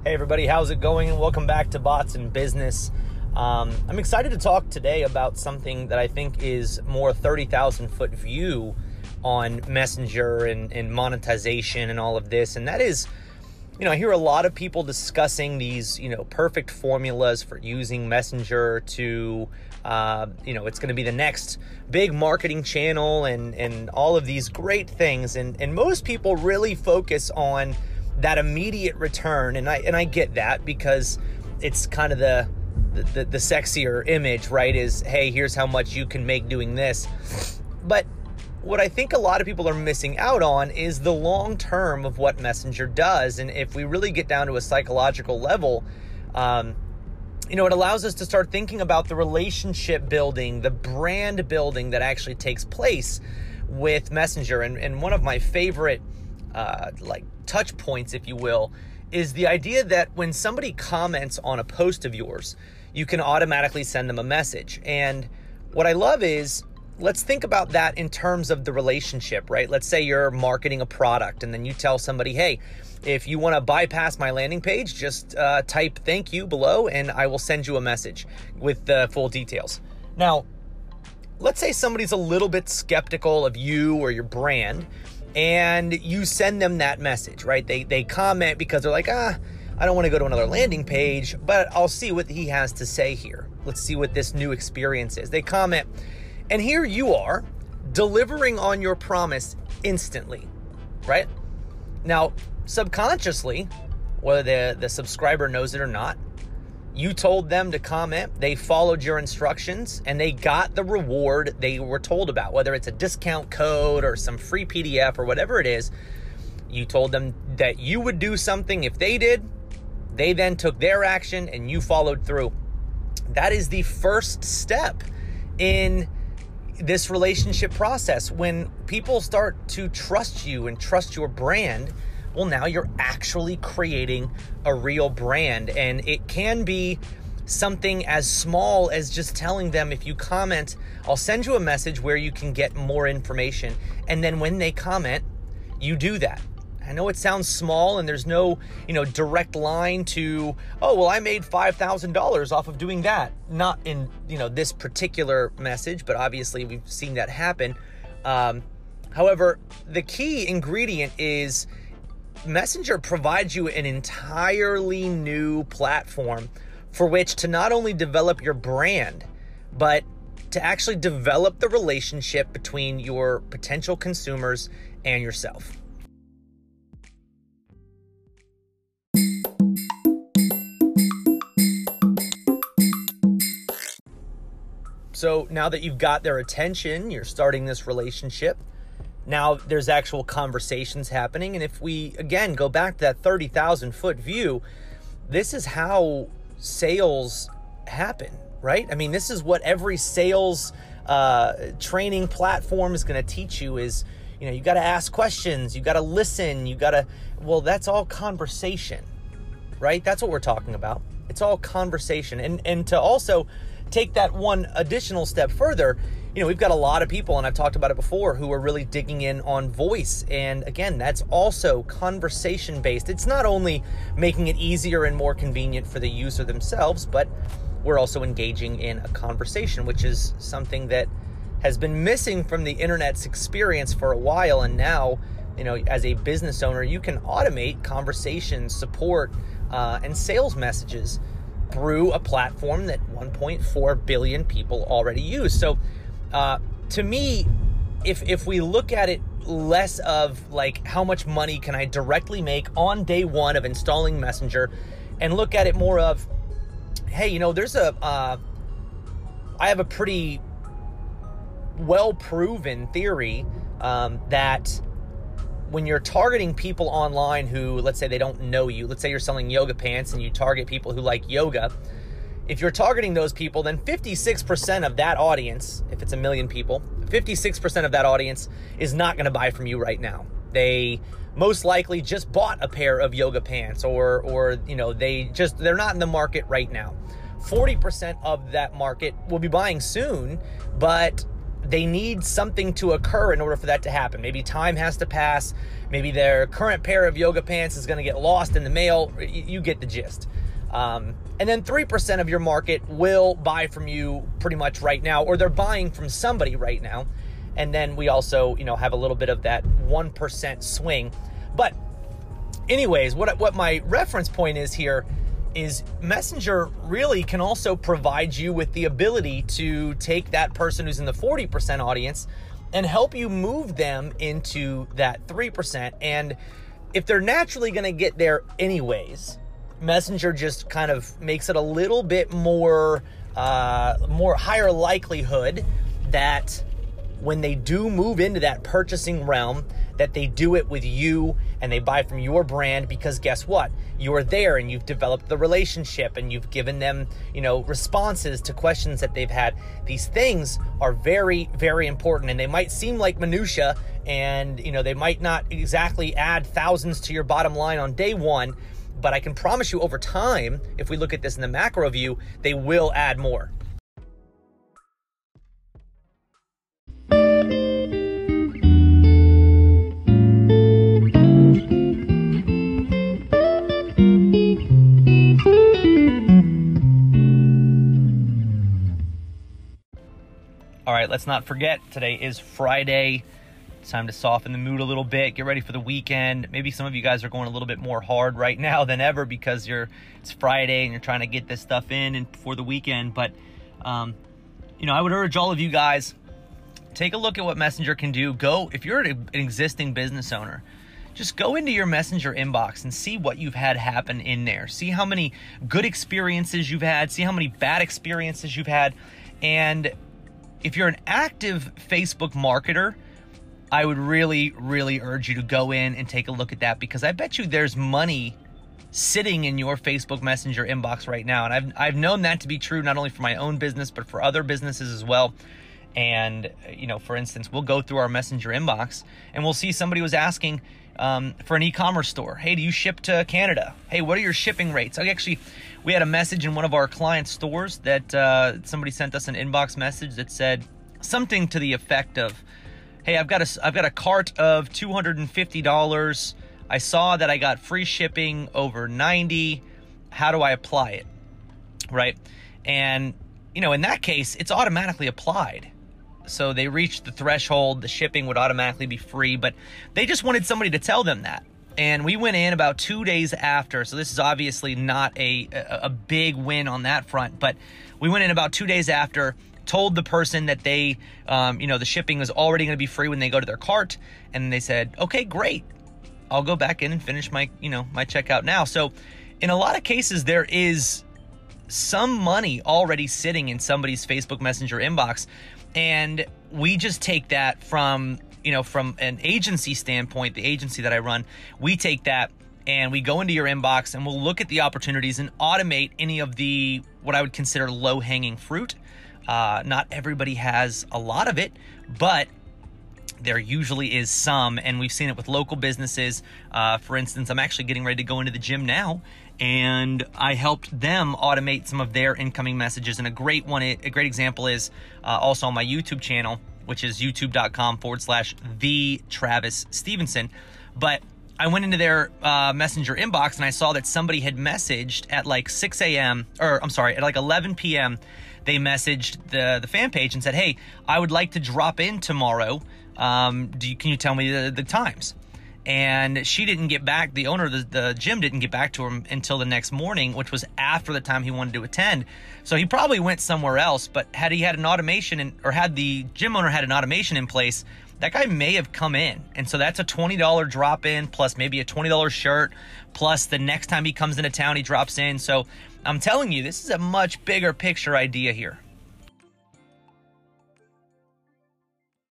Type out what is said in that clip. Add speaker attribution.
Speaker 1: Hey everybody, how's it going? And welcome back to Bots in Business. I'm excited to talk today about something that I think is more 30,000 foot view on Messenger and monetization and all of this. And that is, I hear a lot of people discussing these, perfect formulas for using Messenger to, it's going to be the next big marketing channel and all of these great things. And most people really focus on that immediate return, and I get that because it's kind of the sexier image, right? Is, hey, here's how much you can make doing this. But what I think a lot of people are missing out on is the long term of what Messenger does. And if we really get down to a psychological level, it allows us to start thinking about the relationship building, the brand building that actually takes place with Messenger. And one of my favorite touch points, if you will, is the idea that when somebody comments on a post of yours, you can automatically send them a message. And what I love is, let's think about that in terms of the relationship, right? Let's say you're marketing a product and then you tell somebody, hey, if you want to bypass my landing page, just type thank you below and I will send you a message with the full details. Now, let's say somebody's a little bit skeptical of you or your brand, and you send them that message, right? They comment because they're like, I don't want to go to another landing page, but I'll see what he has to say here. Let's see what this new experience is. They comment, and here you are delivering on your promise instantly, right? Now, subconsciously, whether the subscriber knows it or not, you told them to comment, they followed your instructions, and they got the reward they were told about, whether it's a discount code or some free PDF or whatever it is. You told them that you would do something if they did. They then took their action and you followed through. That is the first step in this relationship process. When people start to trust you and trust your brand, well, now you're actually creating a real brand. And it can be something as small as just telling them, if you comment, I'll send you a message where you can get more information. And then when they comment, you do that. I know it sounds small and there's no, direct line to, oh, well, I made $5,000 off of doing that. Not in, this particular message, but obviously we've seen that happen. However, the key ingredient is Messenger provides you an entirely new platform for which to not only develop your brand, but to actually develop the relationship between your potential consumers and yourself. So now that you've got their attention, you're starting this relationship. Now there's actual conversations happening. And if we, again, go back to that 30,000 foot view, this is how sales happen, right? I mean, this is what every sales training platform is going to teach you is, you got to ask questions, you got to listen, that's all conversation, right? That's what we're talking about. It's all conversation. And to also take that one additional step further, we've got a lot of people, and I've talked about it before, who are really digging in on voice. And again, that's also conversation based. It's not only making it easier and more convenient for the user themselves, but we're also engaging in a conversation, which is something that has been missing from the internet's experience for a while. And now, as a business owner, you can automate conversations, support, and sales messages through a platform that 1.4 billion people already use. So to me, if we look at it less of like how much money can I directly make on day one of installing Messenger, and look at it more of, hey, there's I have a pretty well-proven theory that when you're targeting people online who, let's say they don't know you, let's say you're selling yoga pants and you target people who like yoga, if you're targeting those people, then 56% of that audience, if it's 1 million people, 56% of that audience is not going to buy from you right now. They most likely just bought a pair of yoga pants, or they're not in the market right now. 40% of that market will be buying soon, but they need something to occur in order for that to happen. Maybe time has to pass. Maybe their current pair of yoga pants is going to get lost in the mail. You get the gist. And then 3% of your market will buy from you pretty much right now, or they're buying from somebody right now. And then we also, have a little bit of that 1% swing. But anyways, what my reference point is here is Messenger really can also provide you with the ability to take that person who's in the 40% audience and help you move them into that 3%. And if they're naturally going to get there anyways, Messenger just kind of makes it a little bit more higher likelihood that when they do move into that purchasing realm, that they do it with you and they buy from your brand, because guess what? You're there and you've developed the relationship and you've given them, responses to questions that they've had. These things are very, very important, and they might seem like minutia, and, they might not exactly add thousands to your bottom line on day one, but I can promise you over time, if we look at this in the macro view, they will add more. All right, let's not forget, today is Friday. It's time to soften the mood a little bit, get ready for the weekend. Maybe some of you guys are going a little bit more hard right now than ever because it's Friday and you're trying to get this stuff in and for the weekend. But, I would urge all of you guys, take a look at what Messenger can do. If you're an existing business owner, just go into your Messenger inbox and see what you've had happen in there. See how many good experiences you've had. See how many bad experiences you've had. And if you're an active Facebook marketer, I would really, really urge you to go in and take a look at that, because I bet you there's money sitting in your Facebook Messenger inbox right now. And I've known that to be true, not only for my own business, but for other businesses as well. And, for instance, we'll go through our Messenger inbox and we'll see somebody was asking for an e-commerce store. Hey, do you ship to Canada? Hey, what are your shipping rates? We had a message in one of our client stores that somebody sent us an inbox message that said something to the effect of, hey, I've got a cart of $250. I saw that I got free shipping over $90. How do I apply it? Right? And, in that case, it's automatically applied. So they reached the threshold, the shipping would automatically be free, but they just wanted somebody to tell them that. And we went in about 2 days after, so this is obviously not a big win on that front, but we went in about 2 days after, told the person that they, the shipping was already going to be free when they go to their cart, and they said, okay, great. I'll go back in and finish my checkout now. So in a lot of cases, there is some money already sitting in somebody's Facebook Messenger inbox, and we just take that from an agency standpoint, the agency that I run, we take that and we go into your inbox and we'll look at the opportunities and automate any of the, what I would consider low-hanging fruit. Not everybody has a lot of it, but there usually is some, and we've seen it with local businesses. For instance, I'm actually getting ready to go into the gym now, and I helped them automate some of their incoming messages. And a great example is also on my YouTube channel, which is youtube.com/the Travis Stevenson. But I went into their Messenger inbox and I saw that somebody had messaged at like 6 a.m. or I'm sorry, at like 11 p.m. They messaged the fan page and said, hey, I would like to drop in tomorrow. Can you tell me the times? And she didn't get back. The owner of the gym didn't get back to him until the next morning, which was after the time he wanted to attend. So he probably went somewhere else, but had he had an automation or had the gym owner had an automation in place, that guy may have come in. And so that's a $20 drop in plus maybe a $20 shirt, plus the next time he comes into town, he drops in. So I'm telling you, this is a much bigger picture idea here.